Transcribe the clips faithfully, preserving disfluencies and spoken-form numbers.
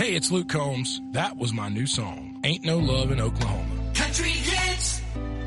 Hey, it's Luke Combs. That was my new song, Ain't No Love in Oklahoma. Country hits.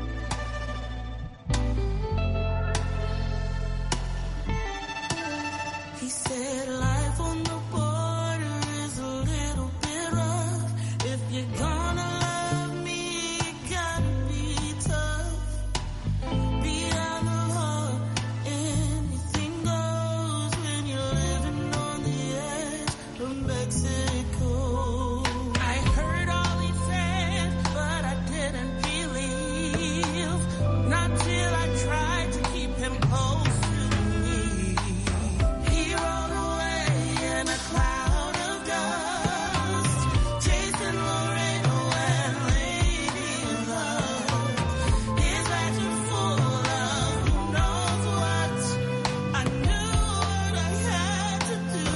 He said life on the border is a little bit rough. If you're gonna love me, you gotta be tough. Beyond the law, anything goes when you're living on the edge of Mexico. I heard all he said, but I didn't believe. Not till I tried to keep him close to me. He rode away in a cloud of dust, chasing Laredo and Lady Love. His eyes were full of who knows what. I knew what I had to do.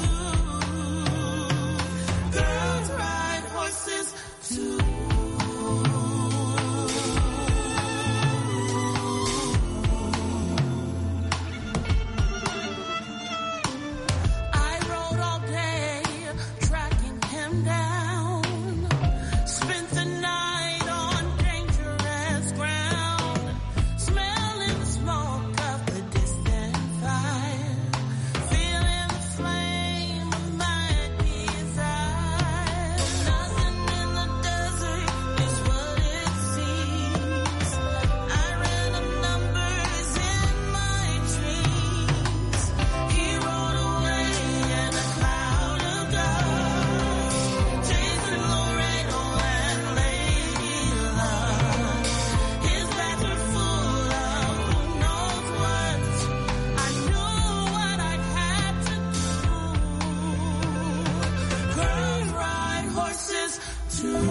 Girls ride horses too. I rode all day, tracking him down. Spent the night on dangerous ground, smelling the smoke of the distant fire, feeling the flame of my desire. Nothing in the desert is what it seems. I ran the numbers in my dreams. He rode away in a cloud of dust, chasing Laredo and Lady Love. His bags were full of who knows what. I knew what I had to do. Girls ride horses too.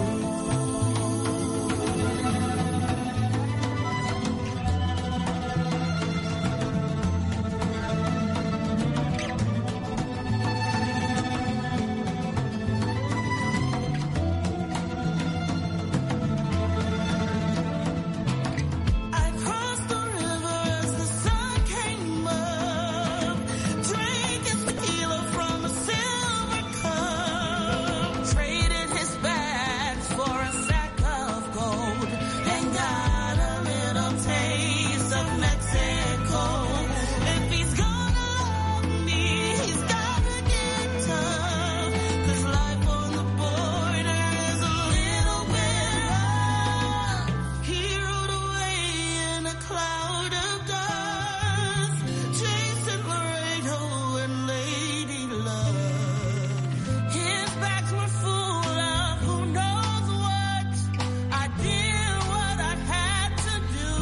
I crossed the river as the sun came up, drinking tequila from a silver cup, traded his bags for a sack of gold, and got a little taste of Mexico. If he's gonna love me, he's gotta get tough, 'cause life on the border is a little bit rough. He rode away in a cloud of dust, chasing Laredo and Lady Love. His bags were full of who knows what. I did what I had to do.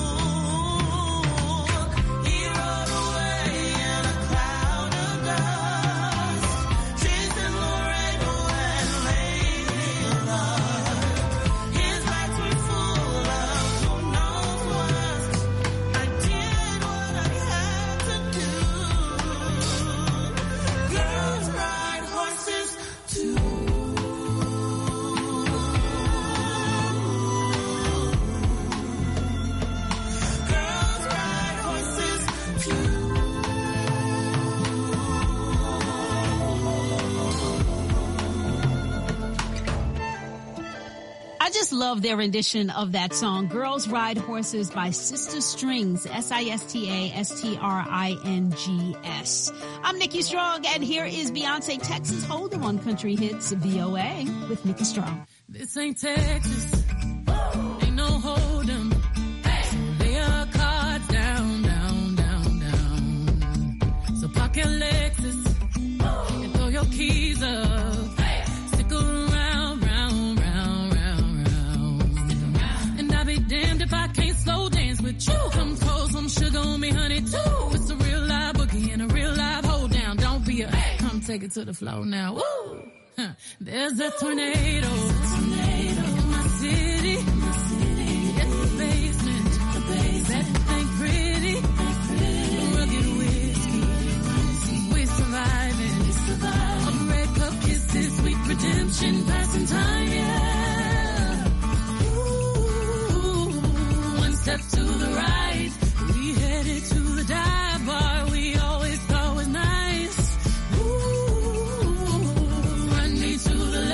He rode away in a cloud of dust, chasing Laredo and Lady Love. His bags were full of who knows what. I did what I had to do. Girls ride horses too. Girls ride horses too. I just love their rendition of that song, Girls Ride Horses by Sister Strings, S I S T A S T R I N G S. I'm Nikki Strong, and here is Beyonce Texas Hold'em on Country Hits V O A with Nikki Strong. This ain't Texas, ain't no hold'em. Lay your cards down, down, down, down. So park your Lexus and throw your keys up. Stick around, round, round, round, round. And I'll be damned if I can't slow dance with you. Come pour some sugar on me, honey, too. It's a real live boogie and a real live hold down. Don't be a, come take it to the floor now. Woo! Huh. There's a tornado, tornado in my city. In my city. It's the basement. The basement. That ain't pretty. Ain't pretty. Rugged whiskey. We're surviving. We're surviving. On red cup kisses, sweet redemption, passing time, yeah. Ooh, one step to the right, we headed to the dive bar we always thought was nice. Ooh, run me to the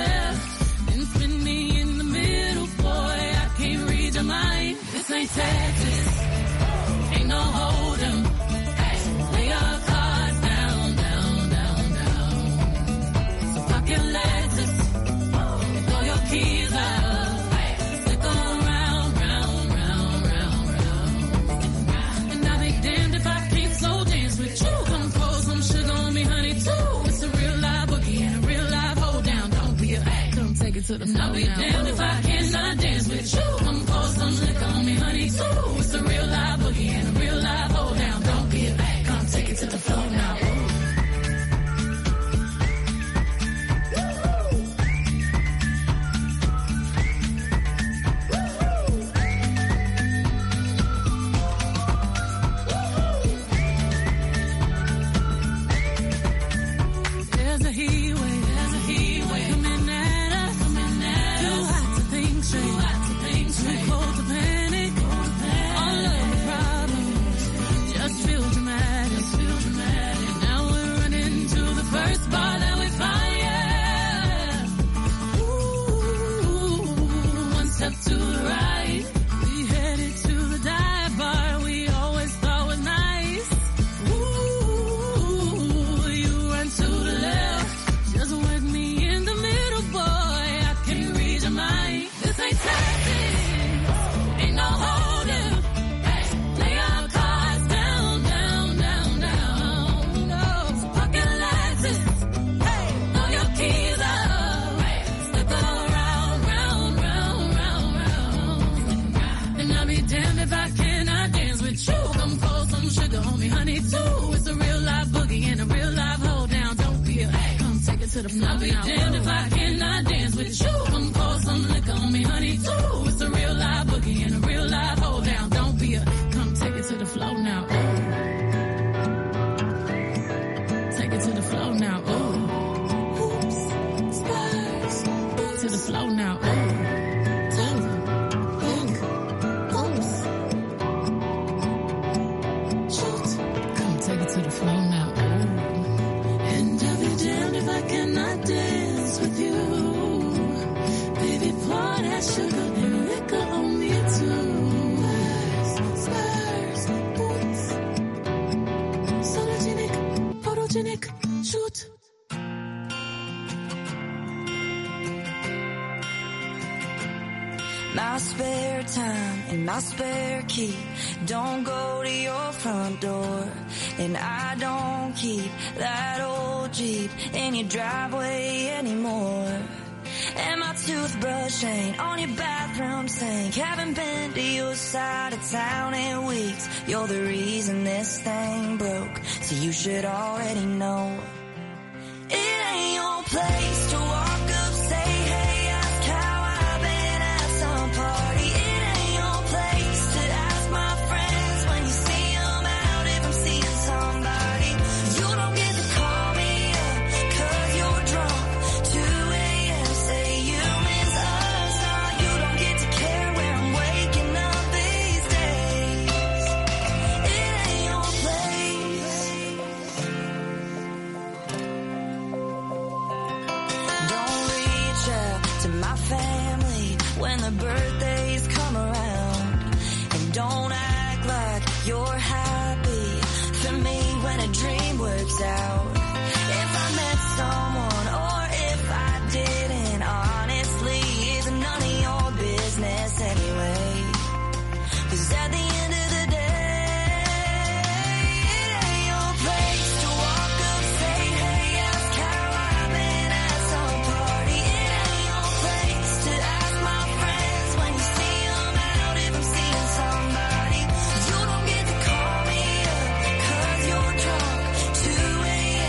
ain't Texas. Ain't no hold'em. Lay our cards down, down, down, down. So pack your Lexus, throw your keys out. Stick on round, round, round, round, round. And I'll be damned if I can't slow dance with you. Come pour some sugar on me, honey, too. It's a real live boogie and a real live hold down. Don't be a act. Come take it to the floor. I'll be damned if I cannot dance with you. Come pour some liquor on me, honey, too. It's a real live boogie and a real live hold down. Don't be a act. Come take it to the floor now. There's a heat wave, there's a heat wave coming at us, coming at us. Too hot to think straight, too hot to think straight. Too cold to panic, cold to panic. All of the problems just feel dramatic, just feel dramatic. Now we're running to the first bar that we find, yeah. Ooh, one step to the right, we headed to the dive bar we always thought was nice. Ooh, you run to the left, just work me in the middle, boy. I can't read your mind. This ain't Texas, ain't no hold'em. Lay our cards down, down, down, down. No, so pocket Lexus, hey, throw your keys up. Step around, round, round, round, round. And I'll be damned if I cannot dance with you. Come pour some sugar on me, honey, too. It's a real live boogie and a real live hold down. Don't be a act. Come take it to the floor. I'll be damned if I cannot dance with you. Come pour some liquor on me, honey, too. It's a real live boogie and a real live hold down. Don't be a, come take it to the floor now. Ooh. Take it to the floor now. Ooh. Oops, stars. To the floor now. Ooh. Come take it to the floor now. Ooh. And I'll be damned if I cannot dance with you. Baby, pour that sugar and liquor on me too. Stars, boots, sologenic, photogenic, shoot. My spare time and my spare key don't go to your front door. And I don't keep that old Jeep in your driveway anymore. And my toothbrush ain't on your bathroom sink. Haven't been to your side of town in weeks. You're the reason this thing broke, so you should already know. It ain't your place to walk up, say hey, ask how I've been at some party. It ain't your place to ask my friends when you see them out if I'm seeing somebody. You don't get to call me up cause you're drunk. two a.m. say you miss us. Nah, you don't get to care where I'm waking up these days. It ain't your place. Don't reach out to my family when the birthdays come around. And don't act like you're happy for me when a dream works out. If I met someone or if I didn't, honestly, it's none of your business anyway. Cause at the end of the day, it ain't your place to walk up, say hey, ask how I've been at some party. It ain't your place to ask my friends when you see them out if I'm seeing somebody. You don't get to call me up cause you're drunk. two a.m.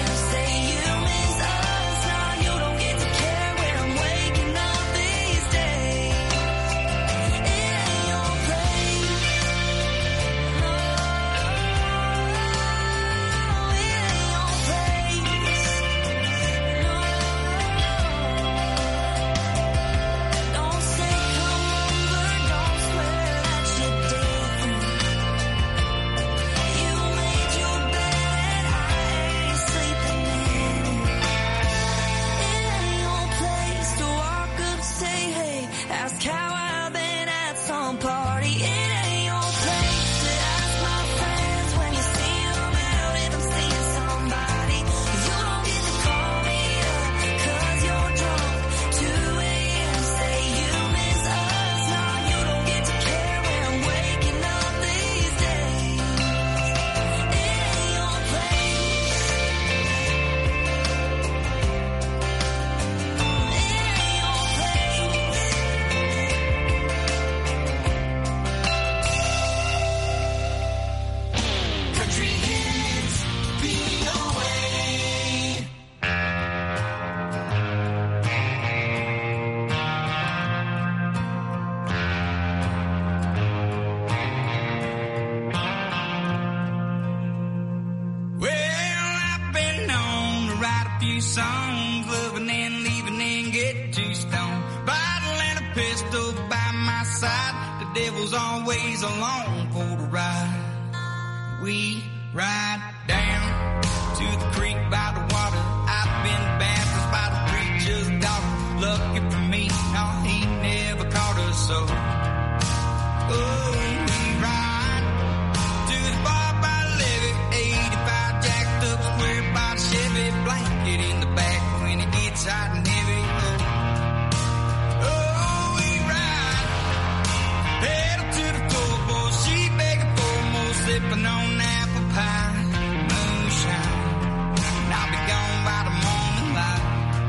few songs, loving and leaving and get too stoned. Bottle and a pistol by my side, the devil's always along for the ride. We ride down to the creek by the water. I've been baptized by the preacher's daughter. Lucky for me, no, he never caught us so. Oh, we ride to the bar by the levee, eighty-five jacked up, square by the Chevy, blanket in the back when it gets hot and heavy. Oh, oh we ride, pedal to the floor, boy, she begging for more, sipping on apple pie, moonshine, and I'll be gone by the morning light.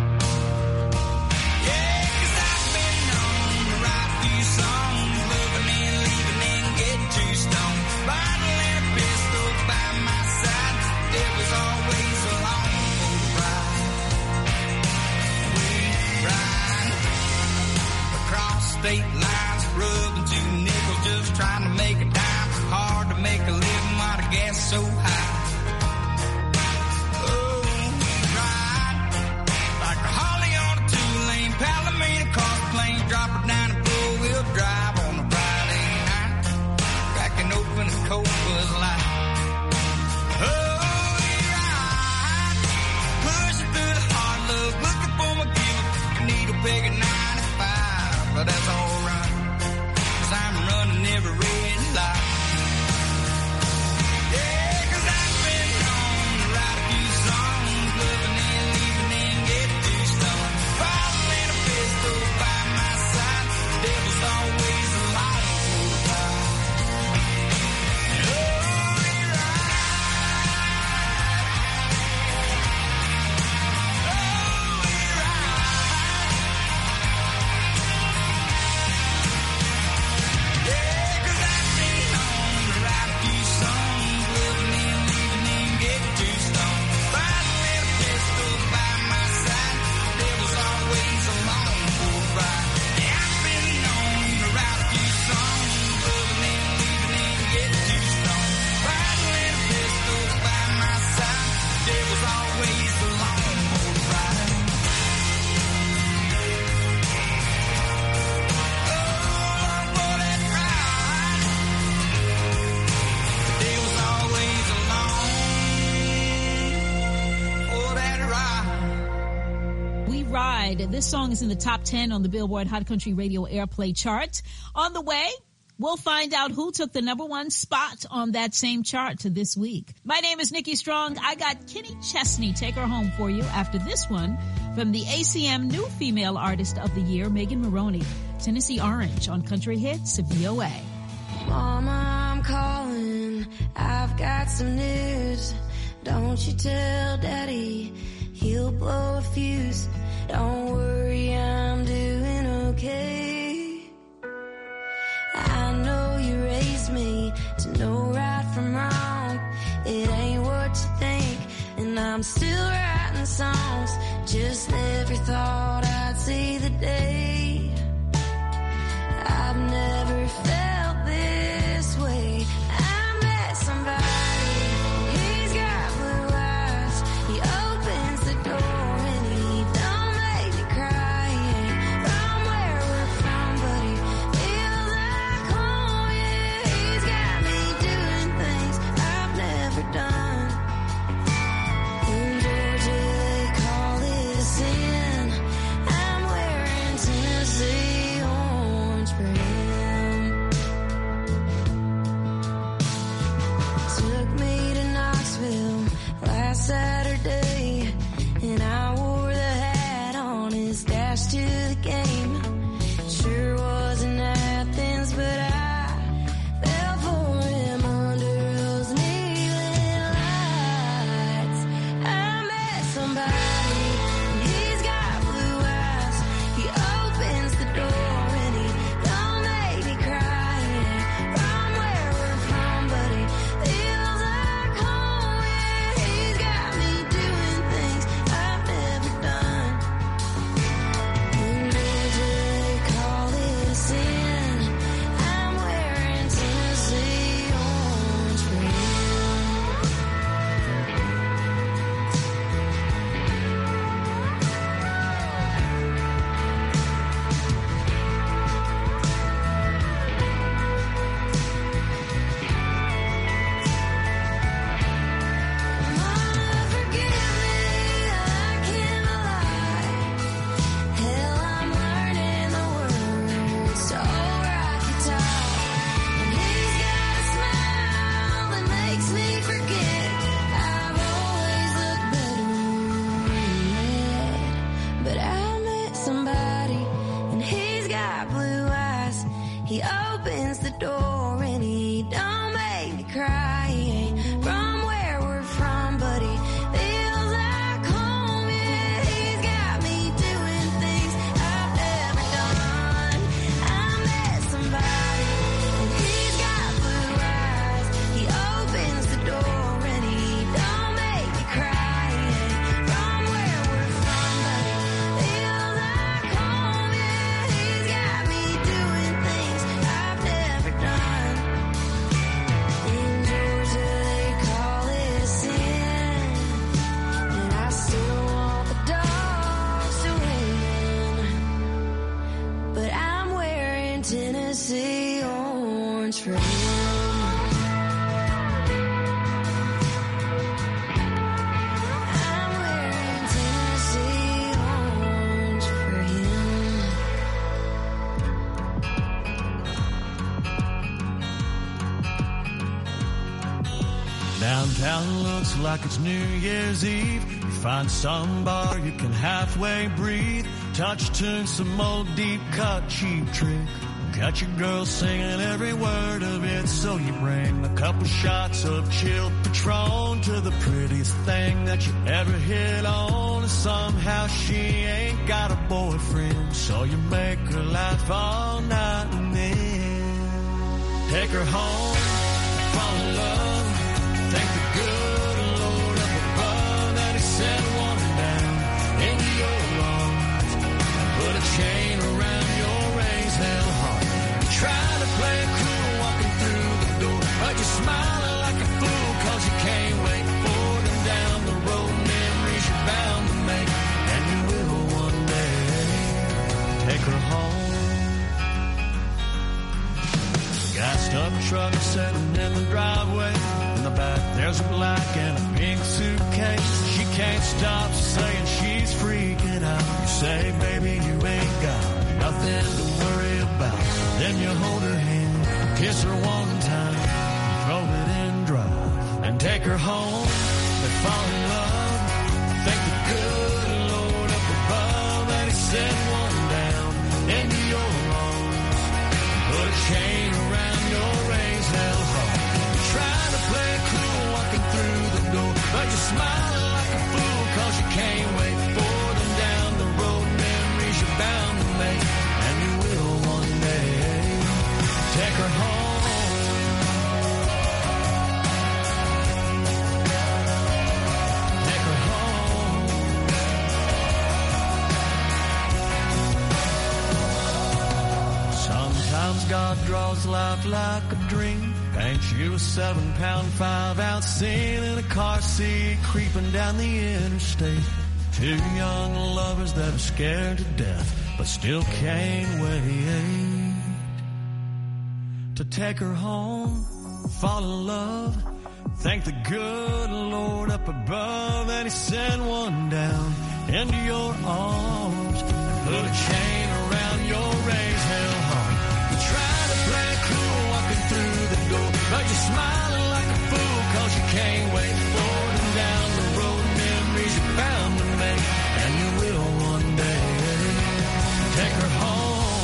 Yeah, 'cause I've been known to write a few songs, loving and leaving and get too stoned. Bottle and a pistol by my side, devil's always along for the ride. We ride across state lines, rubbing two nickels, just trying to make a dime. Hard to make a living while the gas is so high. Oh, we ride like a Holly on a two-lane Palomino cross plane, drop her down and four-wheel drive on a Friday night, cracking open a cold Buzz Light. Oh, we ride, pushing through the hard love, looking for my giver, needle peg at ninety-five, but that's alright, 'cause I'm running every red light. Yeah, 'cause I've been known to write a few songs, loving and leaving and get too stoned. Bottle and a pistol by my side, the devil's always along for the ride. Oh, we ride. Oh, we ride. Yeah, 'cause I've been known to write a few songs, loving and leaving and get too stoned. Bottle and a pistol by my side, the devil's always along for the ride. Yeah, I've been known to write a few songs, loving and leaving and get too stoned. Bottle and a pistol by my side, the devil's always along for the ride. Oh, for that ride, the devil's always along for that ride. We Ride. This song is in the top ten on the Billboard Hot Country Radio Airplay chart. On the way, we'll find out who took the number one spot on that same chart this week. My name is Nikki Strong. I got Kenny Chesney, Take Her Home, for you after this one from the A C M New Female Artist of the Year, Megan Maroney, Tennessee Orange on Country Hits V O A. Mama, I'm calling. I've got some news. Don't you tell Daddy, he'll blow a fuse. Don't worry, I'm doing okay. I know you raised me to know right from wrong. It ain't what you think, and I'm still writing songs. Just never thought I'd see the day. I've never felt this way. I met somebody, he's got blue eyes. He opens the door and he don't make me cry. He ain't from where we're from, but he feels like home. Yeah, he's got me doing things I've never done. In Georgia they call it a sin. I'm wearing Tennessee orange brand. opens the door and he don't make me cry. He ain't from where we're from, but he feels like home. Yeah, he's got me doing things I've never done. I met somebody and he's got blue eyes. He opens the door and he don't make me cry. He ain't from where we're from, but he feels like home. Yeah, he's got me doing things I've never done. In Georgia they call it sin, and I still want the dogs to win. But I'm wearing Tennessee orange for him. I'm wearing Tennessee orange for him. Downtown looks like it's New Year's Eve. You find some bar you can halfway breathe. Touch tune, some old deep cut cheap trick. Got your girl singing every word of it, so you bring a couple shots of chilled Patron to the prettiest thing that you ever hit on. And somehow she ain't got a boyfriend, so you make her laugh all night and then take her home, fall in love. Thank the good Lord up above that he sent one down into your arms and put a chain around your raised hell heart. You try to play it cool walking through the door, but you're smiling like a fool cause you can't wait for them down the road. Memories you're bound to make, and you will one day take her home. Gassed up truck sitting in the driveway. In the back there's a black and a pink suitcase. She can't stop saying she's freaking out. You say, baby, you ain't got nothing to worry about. Then you hold her hand, kiss her one time, throw it in drive, and take her home. They fall in love. Thank the good Lord up above that he sent one down into your arms. Put a chain around your raised hell heart. Trying to play it cool walking through the door, but you're smiling like a fool cause you can't wait for them down the road. Memories you're bound to make, and you will one day take her home. Take her home. Sometimes God draws life like a dream. Paints you a seven pound, five ounce scene in a car seat, creeping down the interstate. Two young lovers that are scared to death, but still can't wait to take her home, fall in love. Thank the good Lord up above that he sent one down into your arms and put a chain around your raised hell heart. You try to play it cool walking through the door, but you're smiling like a fool cause you can't wait for them down the road. Memories you're bound to make, and you will one day take her home.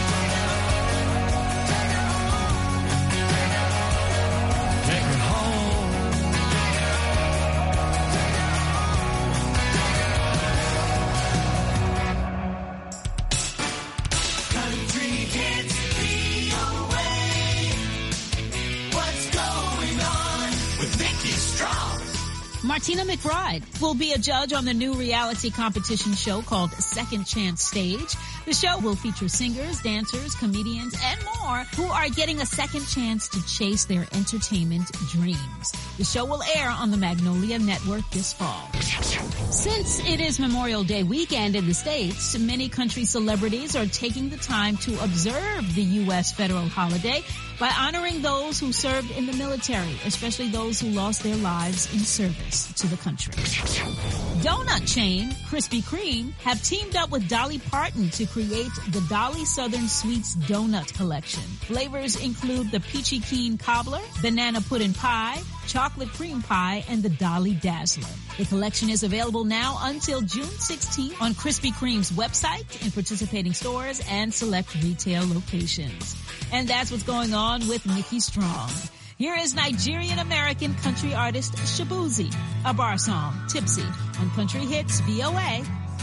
Take her home. Country hits V O A. What's going on with Nikki Strong? Martina McBride will be a judge on the new reality competition show called Second Chance Stage. The show will feature singers, dancers, comedians, and more who are getting a second chance to chase their entertainment dreams. The show will air on the Magnolia Network this fall. Since it is Memorial Day weekend in the States, many country celebrities are taking the time to observe the U S federal holiday by honoring those who served in the military, especially those who lost their lives in service to the country. Donut chain Krispy Kreme have teamed up with Dolly Parton to create the Dolly Southern Sweets Donut Collection. Flavors include the Peachy Keen Cobbler, Banana Pudding Pie, Chocolate Cream Pie, and the Dolly Dazzler. The collection is available now until June sixteenth on Krispy Kreme's website, in participating stores, and select retail locations. And that's what's going on with Nikki Strong. Here is Nigerian-American country artist Shabuzi, a bar song, Tipsy, on Country Hits V O A.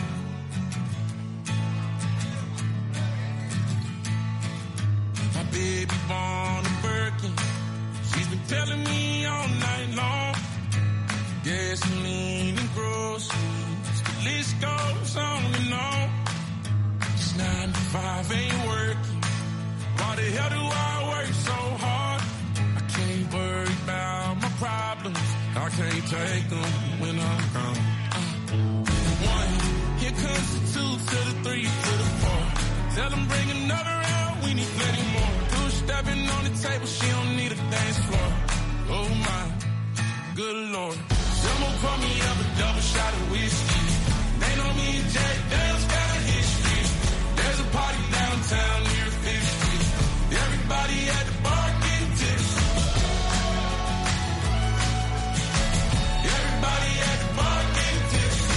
My baby born a Birkin. She's been telling me all night long. Gasoline and groceries, the list goes on and on. Just nine to five ain't working. Why the hell do I work so hard? I can't worry about my problems. I can't take them when I'm gone. Uh, one, here comes the two to the three to the four. Tell them bring another round, we need plenty more. Two stepping on the table, she don't need a dance floor. Oh my, good Lord. Someone pour me up a double shot of whiskey. They know me and Jack Dale's got a history. There's a party downtown near Fifth Street. Everybody at the bar getting tipsy. Everybody at the bar getting tipsy.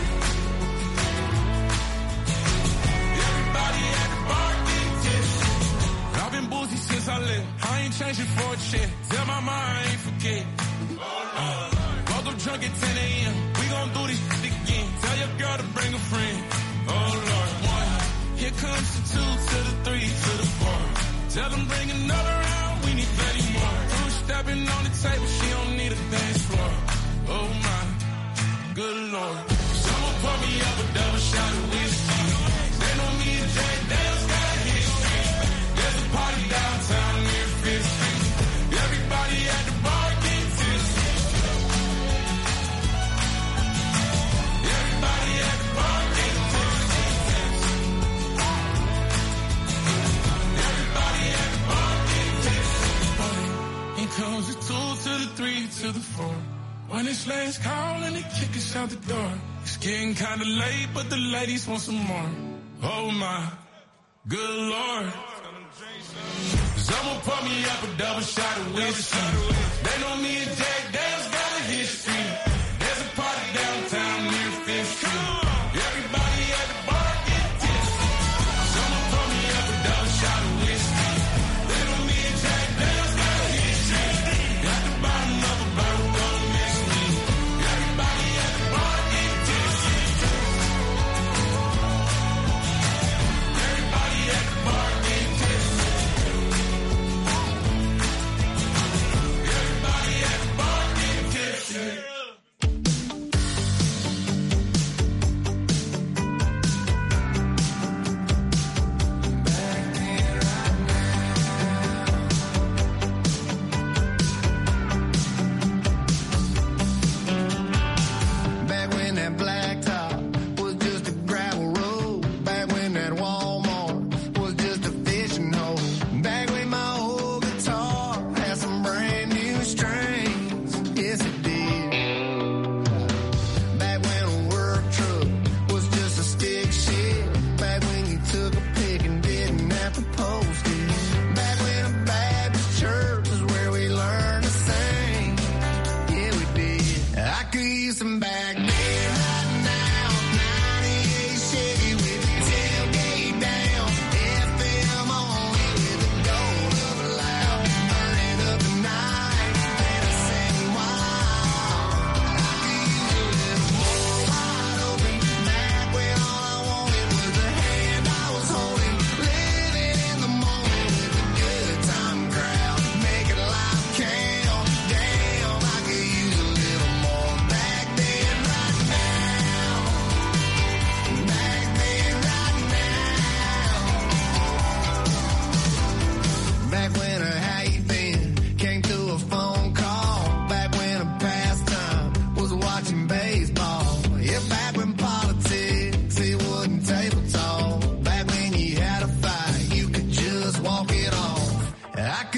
Everybody at the bar getting tipsy. I've been boozy since I left. I ain't changing for a check. Tell my mom I ain't forget. Uh, woke up drunk at ten a.m. We gon' do this shit again. Tell your girl to bring a friend. Oh Lord, one. Here comes the two to the three to the four. Tell them bring another round, we need plenty more. Two stepping on the table, she don't need a dance floor. Oh my, good Lord. Someone pour me up a double shot of whiskey. They know me and Jack Dale's got a history. There's a party downtown near Fifth Street. Everybody at the bar getting tipsy. Everybody at the bar getting tipsy. Everybody at the bar getting tipsy. Here comes the two to the three to the four. When it's last call and they kick us out the door. It's getting kinda late, but the ladies want some more. Oh my, good Lord. Someone pour me up a double shot of whiskey. They know me and Jack Dale's got a history. There's a party downtown near Fifth Street. Everybody at the bar get tipsy. Someone pour me up a double shot of whiskey. They know me and Jack Dale's got a history. At the bottom of a barrel, don't miss me. Everybody at the bar get tipsy. Everybody at the bar get tipsy. Everybody at the bar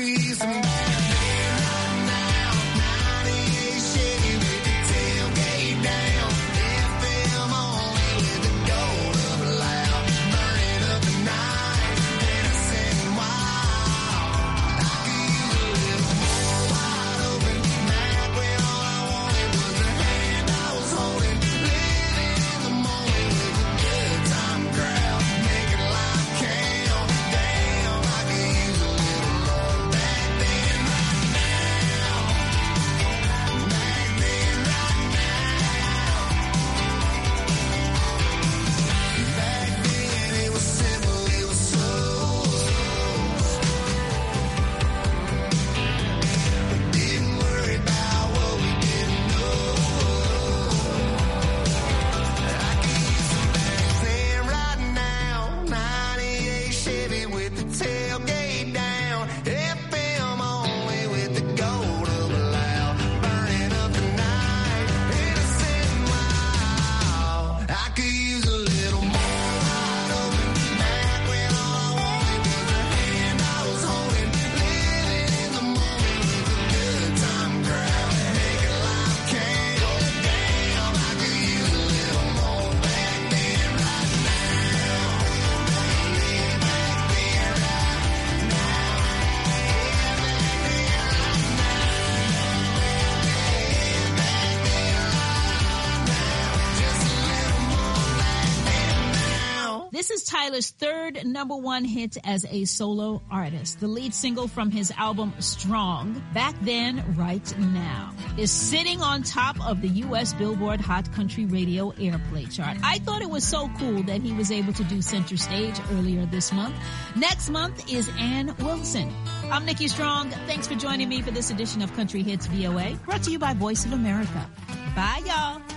use some back then right now. ninety-eight Chevy with the tailgate down. F M only with the gold up loud. Burning up the night, innocent and wild. I could use a little more wide open. Back when all I wanted was the hand I was holding. Living in the moment with a good time crowd. Making life count. Damn, I could use a little more back then right now. Back then right now. Back then it was simple, it was slow. We didn't worry about what we didn't know. I could use some back then right now. ninety-eight Chevy with the tailgate down. F M only with the gold up loud. Burning up the night, innocent and wild. I could use a little more wide open. Back when all I wanted was the hand I was holding. Living in the moment with a good time crowd. Making life count. Damn, I could use a little more back then right now. Baby, back then right now. Yeah, back then right now. Just a little more back then now. This is Tyler's third number one hit as a solo artist. The lead single from his album Strong, Back Then, Right Now, is sitting on top of the U S Billboard Hot Country Radio Airplay chart. I thought it was so cool that he was able to do center stage earlier this month. Next month is Ann Wilson. I'm Nikki Strong. Thanks for joining me for this edition of Country Hits V O A, brought to you by Voice of America. Bye, y'all.